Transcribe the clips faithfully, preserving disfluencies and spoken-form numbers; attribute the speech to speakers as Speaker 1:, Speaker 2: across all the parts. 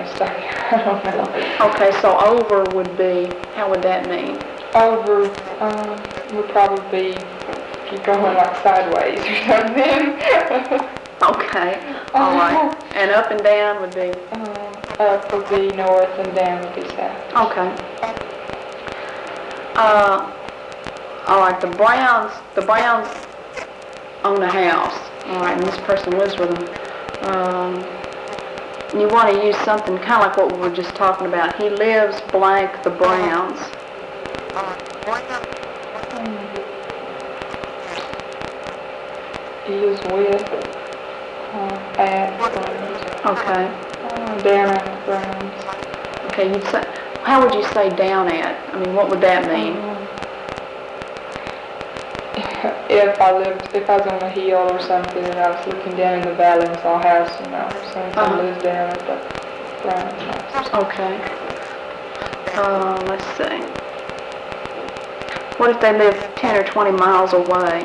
Speaker 1: stuck here. I don't know.
Speaker 2: Okay, so over would be, how would that mean?
Speaker 1: Over um, would probably be if you're going like sideways or something.
Speaker 2: Okay, all right. And up and down would be?
Speaker 1: Uh, up would be north and down would be south.
Speaker 2: Okay. Uh, all right, the Browns, the Browns own a house. All right, and this person lives with them. Um, you want to use something kind of like what we were just talking about. He lives blank the Browns.
Speaker 1: He is with uh, at Browns.
Speaker 2: Okay.
Speaker 1: Uh, down at Browns.
Speaker 2: Okay, you'd say, how would you say down at? I mean, what would that mean?
Speaker 1: Um, if I lived, if I was on a hill or something and I was looking down in the valley and saw a house, you know, so if
Speaker 2: Uh-huh.
Speaker 1: I lived down at the Browns house.
Speaker 2: Okay. Uh, let's see. What if they live ten or twenty miles away?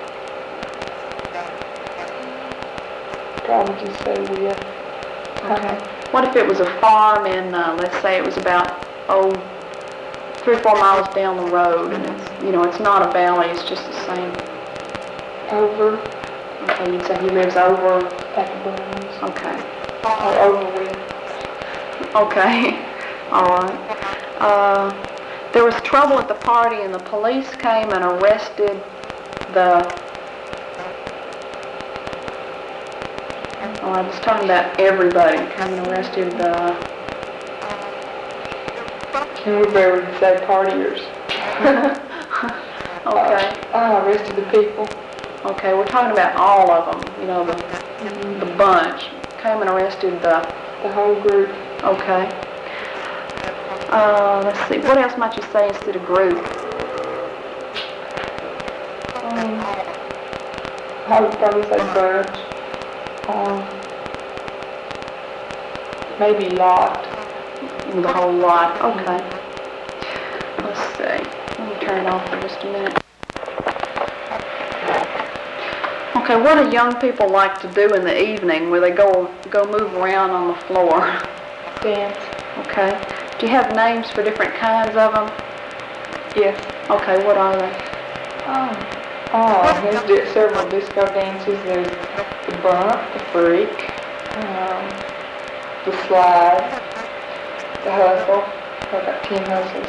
Speaker 1: Probably just say with.
Speaker 2: Okay. What if it was a farm and uh, let's say it was about, oh, three or four miles down the road and it's, you know, it's not a valley, it's just the same.
Speaker 1: Over
Speaker 2: Okay, you'd say he lives over.
Speaker 1: at the Browns.
Speaker 2: Okay.
Speaker 1: Or over with.
Speaker 2: Okay. All right. Uh, there was trouble at the party and the police came and arrested the... Oh, I was talking about everybody came and arrested the...
Speaker 1: And we better say partiers.
Speaker 2: Okay.
Speaker 1: Uh, I arrested the people.
Speaker 2: Okay, we're talking about all of them, you know, the, the bunch. Came and arrested the...
Speaker 1: The whole group.
Speaker 2: Okay. Uh, let's see, what else might you say instead of group?
Speaker 1: Um, I would probably say bunch. Um, maybe lot.
Speaker 2: The whole lot. Okay. Let's see. Let me turn it off for just a minute. Okay, what do young people like to do in the evening where they go go move around on the floor?
Speaker 1: Dance.
Speaker 2: Okay. Do you have names for different kinds of them?
Speaker 1: Yes.
Speaker 2: Okay, what are they?
Speaker 1: Oh. Oh, there's di- several disco dances. There's the bump, the freak, um, the slide, the hustle. I've got ten hustles.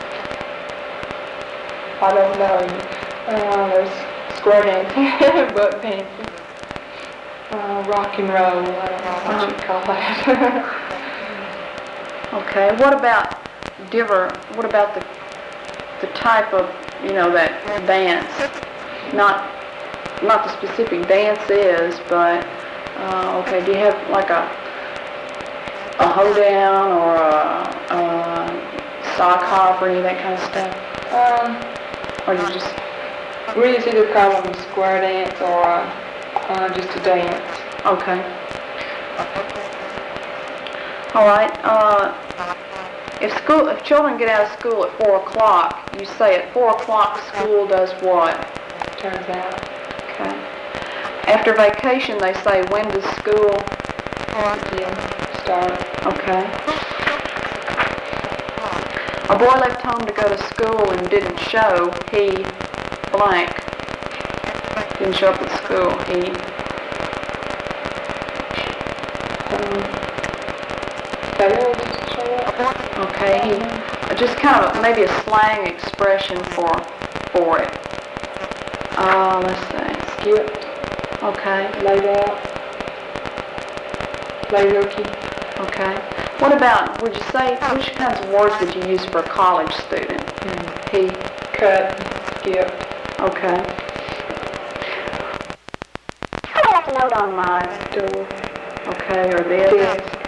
Speaker 1: I don't know. Uh, there's square dancing, butt dancing, uh, rock and roll. I don't know what you call that.
Speaker 2: Okay, what about, do you ever, what about the the type of, you know, that dance? Not not the specific dance is, but, uh, okay, do you have like a a hoedown or a, a sock hop or any of that kind of stuff?
Speaker 1: Um,
Speaker 2: Or do you just,
Speaker 1: we just either call them a square dance or uh, uh, just a dance.
Speaker 2: okay. All right, uh, if school, if children get out of school at four o'clock, you say at four o'clock school does what?
Speaker 1: Turns out.
Speaker 2: Okay. After vacation, they say, when does school
Speaker 1: Begin. Start.
Speaker 2: Okay. A boy left home to go to school and didn't show. He blank. Didn't show up at school. He
Speaker 1: Um, failed to show up.
Speaker 2: okay. He just kind of maybe a slang expression for for it. Uh, let's see.
Speaker 1: Skipped.
Speaker 2: Okay.
Speaker 1: Laid out. Play hooky.
Speaker 2: Okay. What about? Would you say which kinds of words would you use for a college student?
Speaker 1: Hmm.
Speaker 2: He.
Speaker 1: Cut. Skipped.
Speaker 2: Okay. I have a note on my
Speaker 1: Door.
Speaker 2: okay or this.
Speaker 1: This.